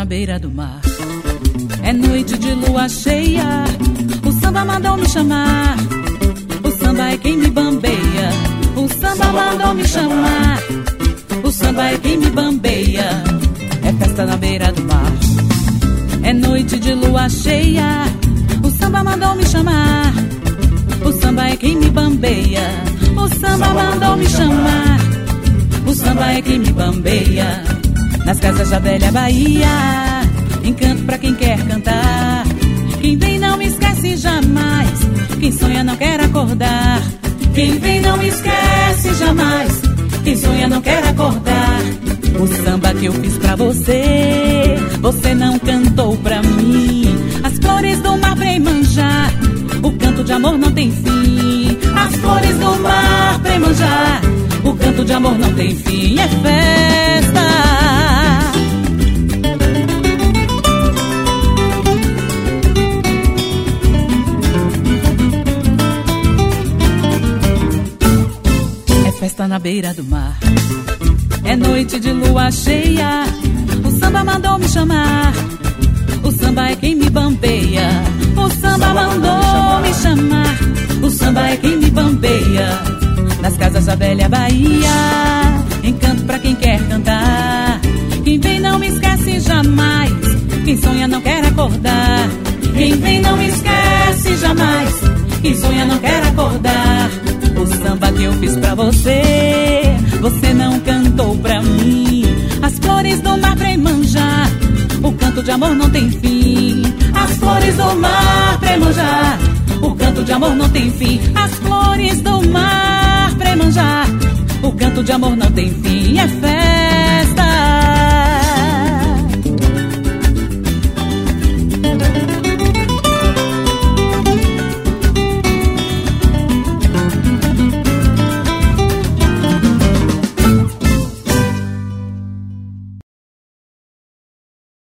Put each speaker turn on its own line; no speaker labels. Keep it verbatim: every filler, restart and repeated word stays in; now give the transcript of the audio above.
na beira do mar. É noite de lua cheia, o samba mandou me chamar. O samba é quem me bambeia, o samba mandou me chamar. O samba é quem me bambeia, é festa na beira do mar. É noite de lua cheia, o samba mandou me chamar. O samba é quem me bambeia, o samba mandou me chamar. O samba é quem me bambeia, nas casas da velha Bahia. Encanto pra quem quer cantar, quem vem não esquece jamais, quem sonha não quer acordar. Quem vem não esquece jamais, quem sonha não quer acordar. O samba que eu fiz pra você, você não cantou pra mim. As flores do mar pra Iemanjá, o canto de amor não tem fim. As flores do mar pra Iemanjá, o canto de amor não tem fim. É festa. É festa na beira do mar. É noite de lua cheia, o samba mandou me chamar. O samba é quem me bambeia, o samba mandou me chamar. O samba é quem me bambeia, nas casas da velha Bahia. Encanto pra quem quer cantar, quem vem não me esquece jamais, quem sonha não quer acordar. Quem vem não esquece jamais, quem sonha não quer acordar. O samba que eu fiz pra você, você não cantou pra mim. As flores do mar pra Iemanjá, o canto de amor não tem fim. As flores do mar pra Iemanjá, o canto de amor não tem fim. As flores do mar pra Iemanjá, o canto de amor não tem fim. É festa.